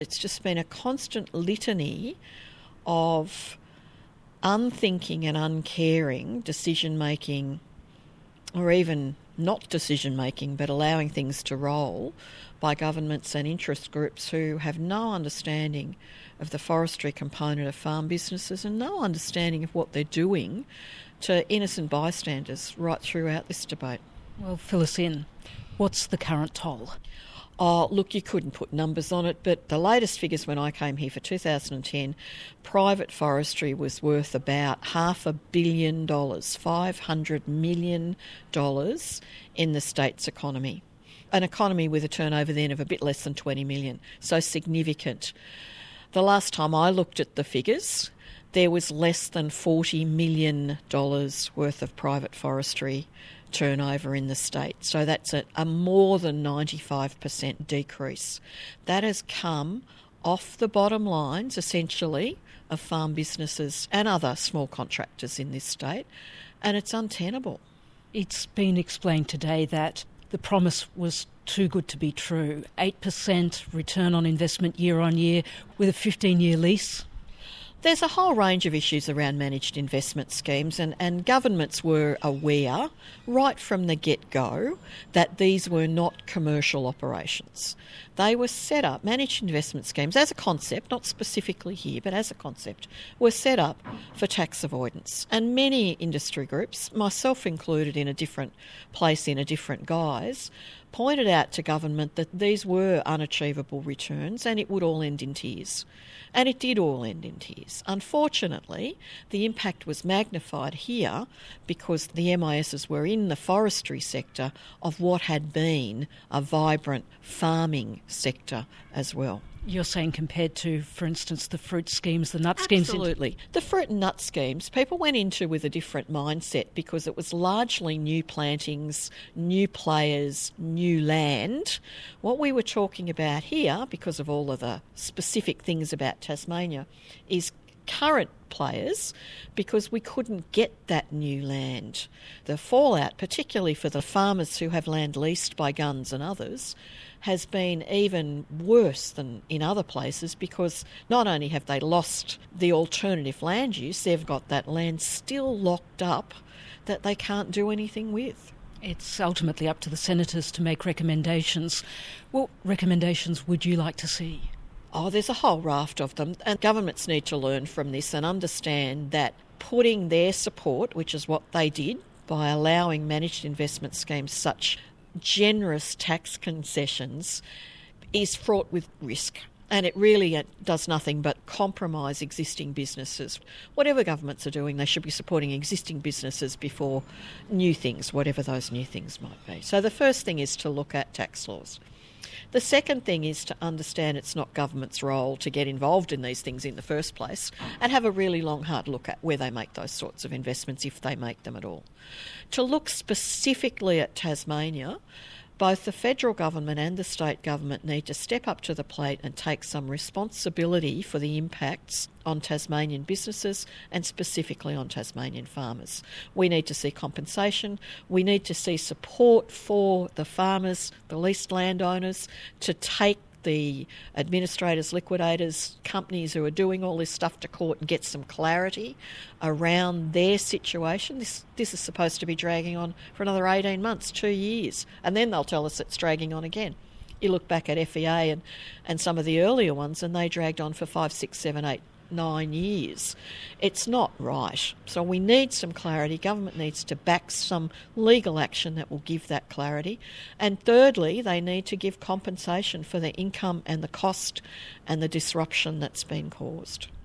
It's just been a constant litany of unthinking and uncaring decision-making, or even not decision-making, but allowing things to roll by governments and interest groups who have no understanding of the forestry component of farm businesses and no understanding of what they're doing to innocent bystanders right throughout this debate. Well, fill us in. What's the current toll? Oh, look, you couldn't put numbers on it, but the latest figures when I came here for 2010, private forestry was worth about $500 million, $500 million in the state's economy. An economy with a turnover then of a bit less than 20 million, so significant. The last time I looked at the figures, there was less than $40 million worth of private forestry turnover in the state. So that's a more than 95% decrease. That has come off the bottom lines, essentially, of farm businesses and other small contractors in this state, and it's untenable. It's been explained today that the promise was too good to be true. 8% return on investment year on year with a 15-year lease. There's a whole range of issues around managed investment schemes, and governments were aware right from the get-go that these were not commercial operations. They were set up, managed investment schemes, as a concept, not specifically here, but as a concept, were set up for tax avoidance. And many industry groups, myself included in a different place in a different guise, pointed out to government that these were unachievable returns and it would all end in tears. And it did all end in tears. Unfortunately, the impact was magnified here because the MISs were in the forestry sector of what had been a vibrant farming sector as well. You're saying compared to, for instance, the fruit schemes, the nut schemes? Absolutely. The fruit and nut schemes, people went into with a different mindset because it was largely new plantings, new players, new land. What we were talking about here, because of all of the specific things about Tasmania, is current players because we couldn't get that new land. The fallout, particularly for the farmers who have land leased by Gunns and others, has been even worse than in other places because not only have they lost the alternative land use, they've got that land still locked up that they can't do anything with. It's ultimately up to the senators to make recommendations. What recommendations would you like to see? Oh, there's a whole raft of them, and governments need to learn from this and understand that putting their support, which is what they did by allowing managed investment schemes such generous tax concessions, is fraught with risk. And it really does nothing but compromise existing businesses. Whatever governments are doing, they should be supporting existing businesses before new things, whatever those new things might be. So the first thing is to look at tax laws. The second thing is to understand it's not government's role to get involved in these things in the first place and have a really long, hard look at where they make those sorts of investments, if they make them at all. To look specifically at Tasmania, both the federal government and the state government need to step up to the plate and take some responsibility for the impacts on Tasmanian businesses and specifically on Tasmanian farmers. We need to see compensation. We need to see support for the farmers, the leased landowners, to take the administrators, liquidators, companies who are doing all this stuff to court and get some clarity around their situation. This is supposed to be dragging on for another 18 months, 2 years, and then they'll tell us it's dragging on again. You look back at FEA and some of the earlier ones and they dragged on for 5, 6, 7, 8, 9 years. It's not right. So we need some clarity. Government needs to back some legal action that will give that clarity. And thirdly, they need to give compensation for the income and the cost and the disruption that's been caused.